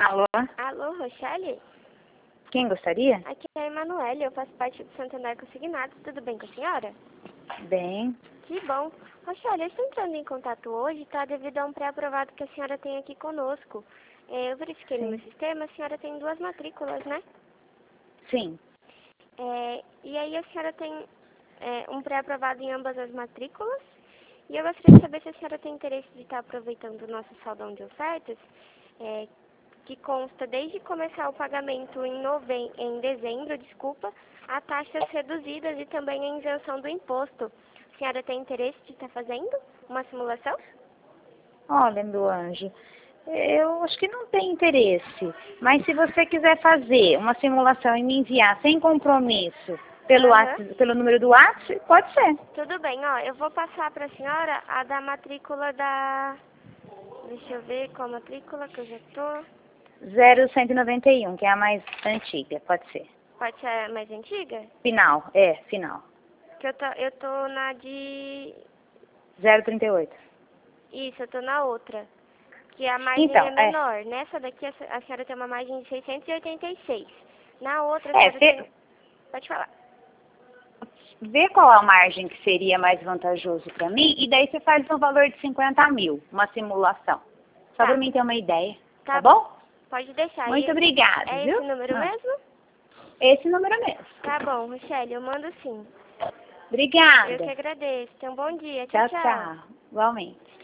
Alô? Alô, Rochelle? Quem gostaria? Aqui é a Emanuele, eu faço parte do Santander Consignados. Tudo bem com a senhora? Bem. Que bom. Rochelle, eu estou entrando em contato hoje, tá? Devido a um pré-aprovado que a senhora tem aqui conosco. Eu verifiquei no meu sistema, a senhora tem 2 matrículas, né? Sim. E aí a senhora tem um pré-aprovado em ambas as matrículas. E eu gostaria de saber se a senhora tem interesse de estar aproveitando o nosso saldão de ofertas, que consta desde começar o pagamento em dezembro, a taxas reduzidas e também a isenção do imposto. A senhora tem interesse de estar fazendo uma simulação? Olha, meu anjo, eu acho que não tem interesse. Mas se você quiser fazer uma simulação e me enviar sem compromisso pelo número do WhatsApp, pode ser. Tudo bem, ó. Eu vou passar para a senhora a da matrícula da... Deixa eu ver qual matrícula que eu já tô. 0191, que é a mais antiga, pode ser. Pode ser a mais antiga? Final. Que eu tô na de... 038. Isso, eu tô na outra. Que a margem Então, é menor. Nessa daqui a senhora tem uma margem de 686. Na outra a senhora tem... Pode falar. Vê qual a margem que seria mais vantajoso para mim e daí você faz um valor de 50 mil, uma simulação. Só para mim ter uma ideia, tá bom? Pode deixar. Muito obrigada, É viu? esse número mesmo? Esse número mesmo. Tá bom, Rochelle, eu mando sim. Obrigada. Eu que agradeço. Tenha um bom dia. Tchau, tchau. Igualmente.